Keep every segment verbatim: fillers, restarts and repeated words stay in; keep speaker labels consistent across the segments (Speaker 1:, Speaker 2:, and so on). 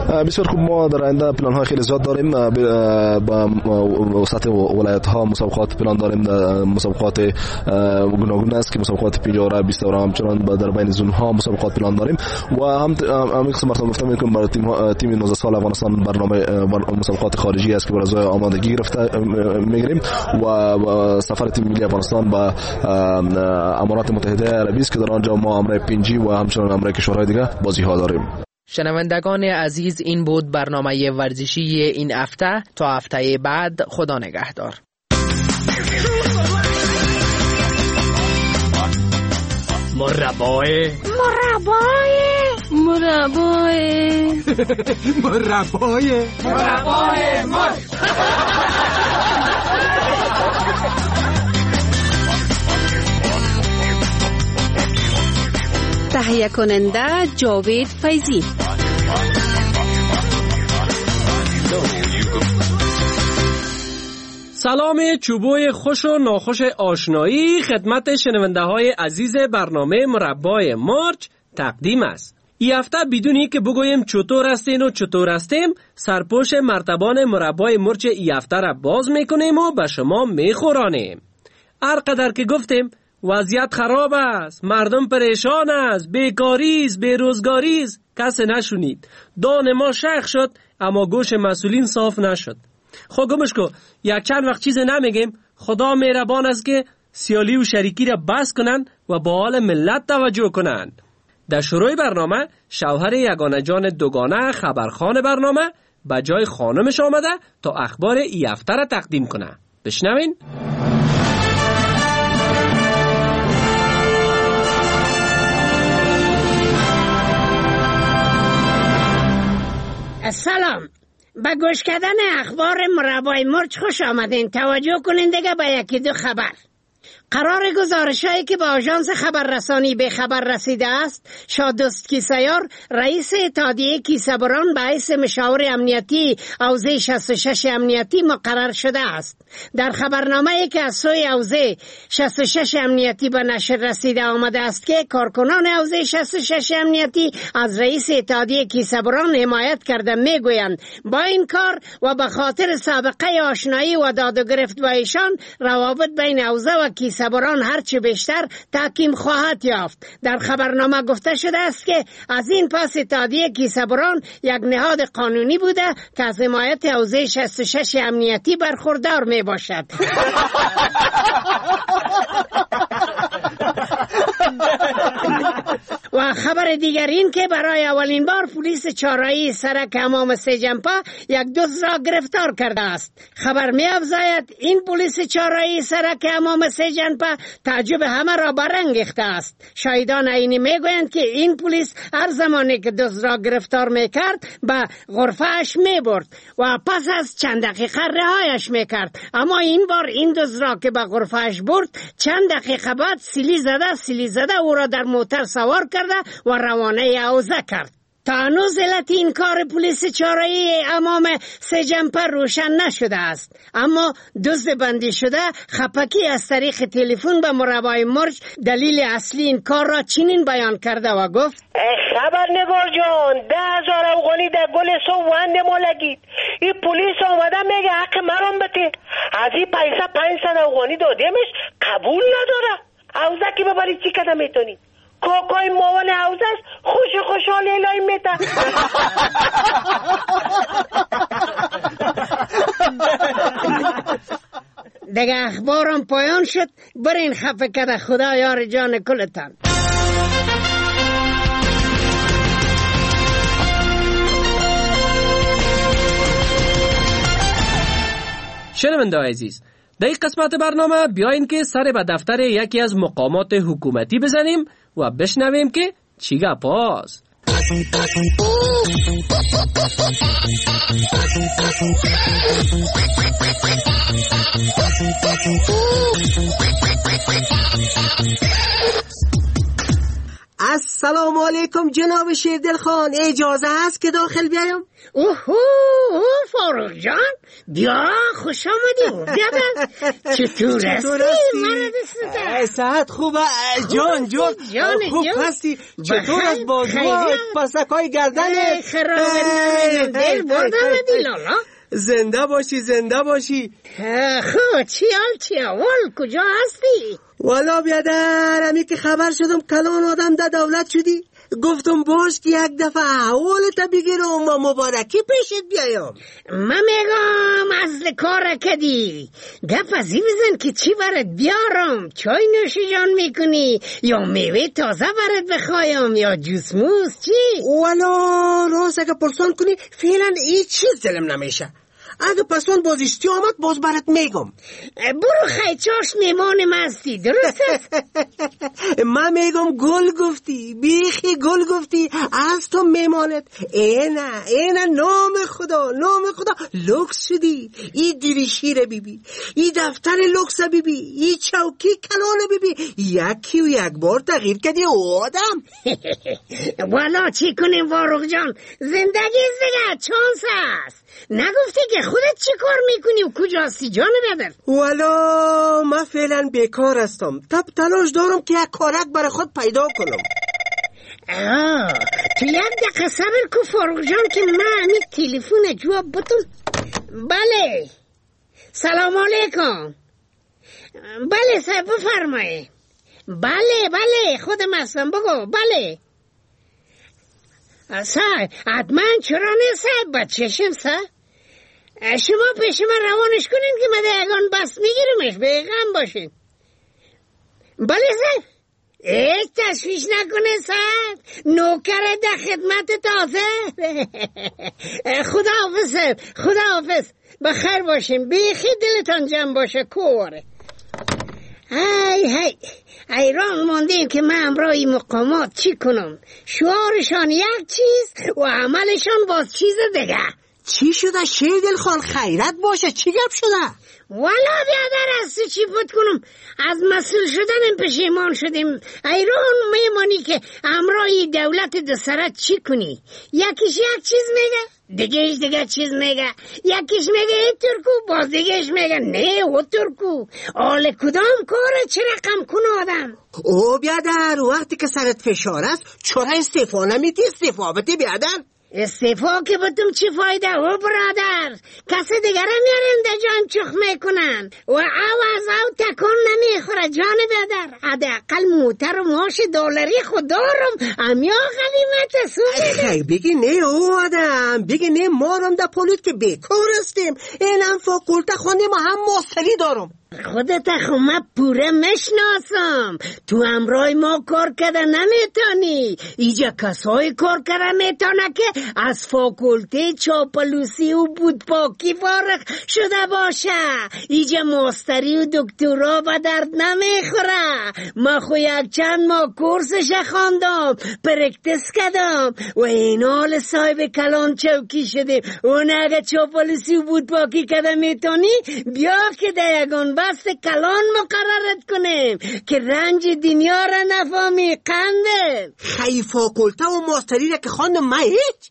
Speaker 1: بسیار خوب. ما در آینده پلان های خیلی زیاد داریم. با سطح ولایت ها مسابقات پلان داریم. مسابقات گوناگون است که مسابقات پنجاه و بیست و همچنان در بین زون ها مسابقات پلان داریم و هم هم یک مرتبه گفتم میکنم برای تیم تیم نوزده سال افغانستان برنامه مسابقات خارجی است که برای آمادگی گرفته میگیریم و سفر تیم ملی افغانستان به امارات متحده عربی است که در آنجا ما امر پنجی و همچنان امر کشورهای دیگه بازی ها داریم.
Speaker 2: شنوندگان عزیز، این بود برنامه ورزشی این هفته. تا هفته بعد خدا نگهدار.
Speaker 3: مربای
Speaker 4: مربای
Speaker 3: مربای
Speaker 4: مربای
Speaker 3: مربای مرد.
Speaker 5: تهیه کننده جاوید فیضی.
Speaker 6: سلام چوبوی خوش و ناخوش آشنایی خدمت شنونده های عزیز برنامه مربای مرچ تقدیم است. این هفته بدونی که بگویم چطور هستین و چطور هستیم، سرپوش مرتبان مربای مرچ این هفته را باز میکنیم و به شما میخورانیم. هر قدر که گفتیم وضعیت خراب است، مردم پریشان است، بیکاری است، بیروزگاری است، کسی نشونید. دان ما شخ شد اما گوش مسئولین صاف نشد. خب گمش کو، یک چند وقت چیز نمیگیم. خدا مهربان است که سیالی و شریکی را بس کنن و با حال ملت توجه کنند. در شروع برنامه شوهر یگانه جان دوگانه خبرخان برنامه به جای خانمش آمده تا اخبار ای هفته را تقدیم کنه. بشنوین.
Speaker 7: سلام، به گوش کردن اخبار مربای مرچ خوش آمدین. توجه کنین دیگه به یکی دو خبر. قرار گزارش‌هایی که به آژانس خبررسانی به خبر رسیده است، شادوست کیسیار رئیس اتحادیه کیسه‌بران به حیث مشاور امنیتی حوزه شصت و شش امنیتی مقرر شده است. در خبرنامه‌ای که از سوی حوزه شصت و شش امنیتی به نشر رسیده آمده است که کارکنان حوزه شصت و شش امنیتی از رئیس اتحادیه کیسه‌بران حمایت کرده میگویند با این کار و به خاطر سابقه آشنایی و داد و گرفت با ایشان، روابط بین حوزه و کیسه‌بران هرچه بیشتر تحکیم خواهد یافت. در خبرنامه گفته شده است که از این پس اتحادیه کیسه‌بران یک نهاد قانونی بوده که از حمایت حوزه شصت و شش امنیتی برخوردار می باشد. و خبر دیگر این که برای اولین بار پلیس چهارراهی سرک حمام سه‌جنپا یک دزد را گرفتار کرده است. خبر می افزاید این پلیس چهارراهی سرک حمام سه‌جنپا تعجب همه را برانگیخته است. شاهدان عینی می گویند که این پلیس هر زمانی که دزد را گرفتار می کرد به غرفه‌اش می برد و پس از چند دقیقه رهایش می کرد. اما این بار این دزد را که به غرفه‌اش برد، چند دقیقه بعد سیلی زده سیلی زده او را در موتر سوار کرده و روانه حوزه کرد. تا هنوز علت این کار پلیس چهارراهی حمام سه‌جنپا روشن نشده است، اما دزد بندی شده خپکی از طریق تلفن به مربای مرچ دلیل اصلی این کار را چنین بیان کرده و گفت:
Speaker 8: خبرنگار جان، ده هزار افغانی در گل سو وند ما لگید. این پلیس آمده میگه حق مرام بده. از این پیسه پنجصد افغانی دادیمش قبول نداره. حوزه که ببری چی کده میتونی؟ کاکای مامان حوزه است، خوش خوشحال الهی میته.
Speaker 7: دیگه اخبارم پایان شد. برین خفه کده، خدا یار جان کلتان.
Speaker 6: شنونده عزیز، در این قسمت برنامه بیاین که سر به دفتر یکی از مقامات حکومتی بزنیم و بشنویم که چی گپ است.
Speaker 4: السلام علیکم جناب شیردل خان، اجازه هست که داخل بیایم؟
Speaker 7: اوهو فاروق جان، بیا خوش آمدی. بیا چطور هستی مرد ستر؟
Speaker 4: صحت خوبه جان جان
Speaker 7: جان
Speaker 4: خوب هستی؟ چطور از بازوها پسکای گردن
Speaker 7: خراب دل بردم دیلالا؟
Speaker 4: زنده باشی زنده باشی.
Speaker 7: خب چی حال چی اول کجا هستی؟
Speaker 4: والا بیادر امی که خبر شدم کلان آدم ده دولت شدی، گفتم باش که یک دفعه احوالتا بگیرم و مبارکی پیشت بیایم.
Speaker 7: من میگم اصل کار کدی گپ ازی بزن که چی برات بیارم. چای نوش جان میکنی یا میوه تازه برات بخوایم یا جوس موس چی؟
Speaker 4: والا راست اگه پرسان کنی فعلا هیچ چیز دلم نمیشه. اگه پسان باز اشتی آمد باز برات میگم.
Speaker 7: برو خیچاش میمان مستی درست است؟
Speaker 4: من میگم گل گفتی، بیخی گل گفتی، از تو میمانت. اینه اینه نام خدا نام خدا لکس شدی. ای دریشی رو بیبی، ای دفتر لکس بیبی، ای چوکی کلان بیبی، یکی و یک بار تغییر کردی آدم.
Speaker 7: والا چی کنیم فاروق جان، زندگی زگه چانس است. نگفتی که خودت چی کار میکنی و کجاستی جان بدر؟
Speaker 4: والا من فعلا بیکار هستم، تب تلاش دارم که یک کارک برای خود پیدا کنم.
Speaker 7: آه تو یک دقیقه صبر کو فاروق جان که من امی تلفن جواب بتون. بله سلام علیکم. بله صاحب بفرمایید. بله بله خودم هستم بگو. بله صاحب حتما چرا نه صاحب بچشم صاحب شما پیش من روانش کنین که من دهگان بس میگیرمش بیغم باشین. بله صاحب هیچ تشویش نکنه صاحب، نوکر ده خدمت تازه. خدا حافظ صاحب خدا حافظ، بخیر باشین، بیخی دلتان جمع باشه کواره. های های ایران موندیم که من امرای مقامات چی کنم، شعارشان یک چیز و عملشان باز چیز دیگه.
Speaker 4: چی شده شیردل خان؟ خیرت باشه، چی گپ شده؟
Speaker 7: والا بیادر از چی پت کنم، از مسئول شدن پشیمان شدیم. ایران میمانی که امرای دولت دسرت چی کنی، یکیش یک چیز میگه دیگهش دیگه چیز میگه، یکیش میگه ای ترکو باز دیگهش میگه نه او ترکو. آل کدام کاره چه رقم کنه آدم؟
Speaker 4: او بیادر وقتی که سرت فشار است چرا استعفا نمیدی؟ استعفا بده بیادر.
Speaker 7: استعفا که بتم چی فایده او برادر، کسی دیگر میارن ده جان چخ میکنن و عوض او تکون نمیخوره جان بدر. حداقل موتر و ماش دلاری خود دارم، امیا غلیمت سوزه.
Speaker 4: خیلی بگی نه او آدم، بگی نه مارم ده پولیت که بیکار هستیم، اینم فاکولته خوندیم و هم ماستری دارم.
Speaker 7: خودت خمه پوره مشناسم، تو امرای ما کار کرده نمیتانی. ایجا کسای کار کرده میتانه که از فاکولته چاپلوسی و بودپاکی فارغ شده باشه. ایجا ماستری و دکترا به درد نمیخوره. ما خو یک چند ماه کورسش خواندم، پرکتس کردم و این حال صاحب کلان چوکی شده. اون اگه چاپلوسی و بودپاکی کرده میتانی بیا که دیگان بست کلان مقررت کنیم که رنج دنیا را نفهمی قنده.
Speaker 4: خیلی فاکولته و ماستری را که خواندم من هیچ.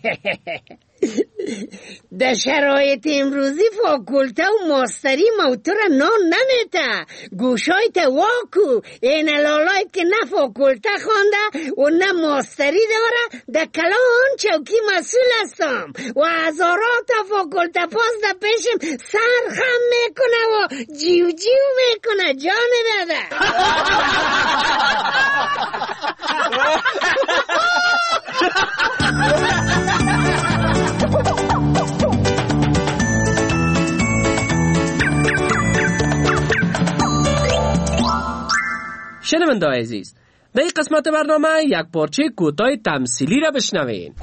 Speaker 7: در شرایط امروزی فاکولته و ماستری موتور نان نمیته. گوشای تا واکو این لالایت که نه فاکولته خونده و نه ماستری داره در کلان چوکی مسئول هستم و هزارات فاکولته پاس در پیشم سر خم میکنه و جیو جیو میکنه جان داده.
Speaker 6: شنونده عزیز، در این قسمت برنامه یک پارچه کوتاه تمثیلی را بشنوین.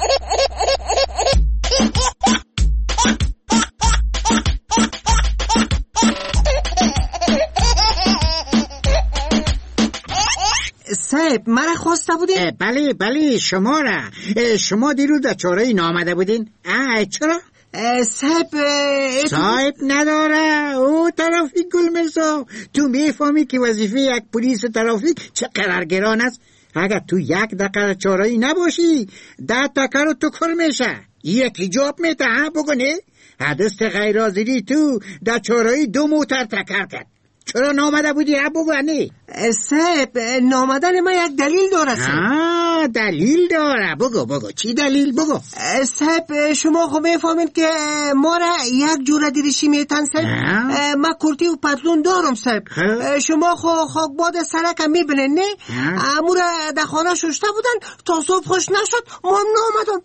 Speaker 4: صاحب مرا خواسته بودین؟
Speaker 9: بله بله شما را. شما دیروز در چاره نامده بودین؟ آه چرا؟
Speaker 4: صاحب
Speaker 9: صاحب نداره، او ترافیک گل مرسا. تو میفهمی که وظیفه یک پلیس ترافیک چه قرارگران است. اگر تو یک دقیقه چارایی نباشی ده تکه رو تو کر میشه. یکی جواب میته ها بگو نه؟ حدست غیر حاضری تو در چارایی دو موتر تکر کرد. چرا نامده بودی ها بگو نه؟
Speaker 4: صاحب نامدن ما یک دلیل داره.
Speaker 9: آه دلیل داره. بگو بگو چی دلیل بگو.
Speaker 4: صاحب شما خب میفهمین که ما را یک جوره دیریشی میتن صاحب. ما کرتی و پتلون دارم صاحب. شما خب خاکباد سرک هم میبینن نه؟ امو را در خانه ششته بودن تا صبح خوش نشد ما هم نامدم.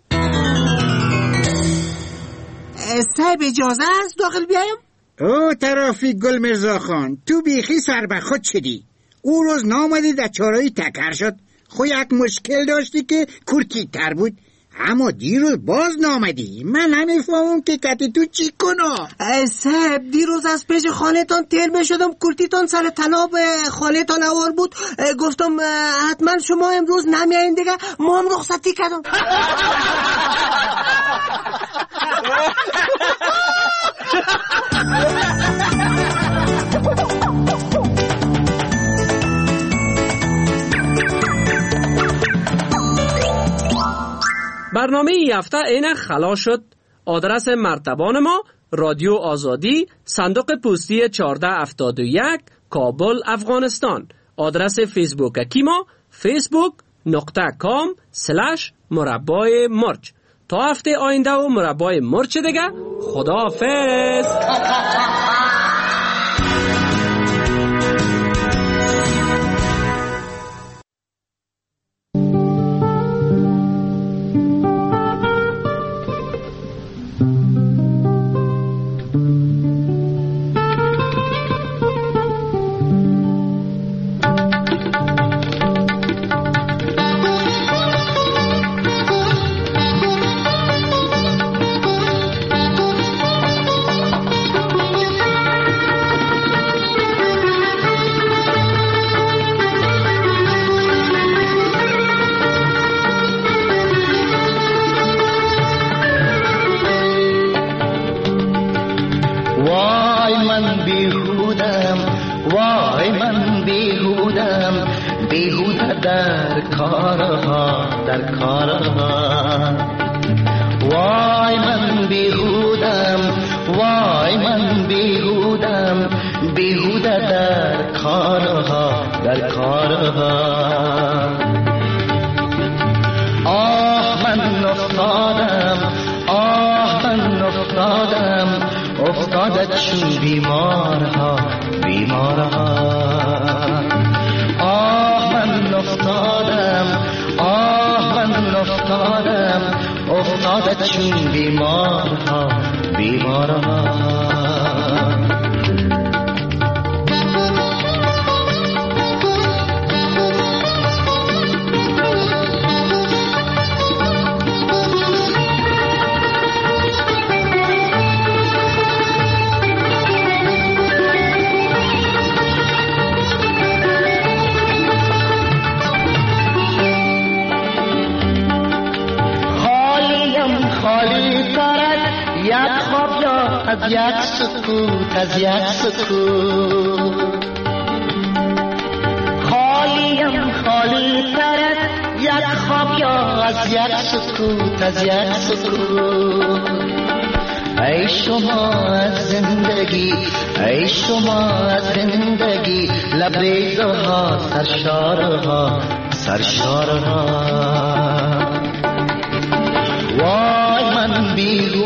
Speaker 4: صاحب اجازه است داخل بیایم؟
Speaker 9: او طرفی گل مرزا خان، تو بیخی سر به خود شدی. او روز نامدی در چارایی تکر شد. خو یک مشکل داشتی که کرتی تر بود، اما دیروز باز نامدی. من نمیفهمم که کتی تو چی کنو.
Speaker 4: صاحب دیروز از پیش خانه تان تیر بشدم، کرتی تان سر تناب خانه تان اوار بود. گفتم حتما شما امروز نمیاین دیگه، ما هم رخصتی کردم.
Speaker 6: برنامه این هفته اینه خلاص شد. آدرس مرتبان ما رادیو آزادی، صندوق پستی چهارده هفتاد و یک، کابل، افغانستان. آدرس فیسبوک کی ما فیسبوک نقطه کام سلش مربای مرچ. تا هفته آینده و مربای مرچ دیگه. خداحافظ.
Speaker 10: در کارها در کارها وای من بیهودم وای من بیهودم بیهوده در کارها در کارها آه من افتادم آه من افتادم افتاده چون بیمارها بیمارها افتادم آه من افتادم افتاده چون بیمارها بیمارها از یک سکوت از یک سکوت خالیم خالی تر یک خواب یا از یک سکوت از یک سکوت ای شما از زندگی ای شما از زندگی لبریزها سرشارها سرشارها وای من بیرون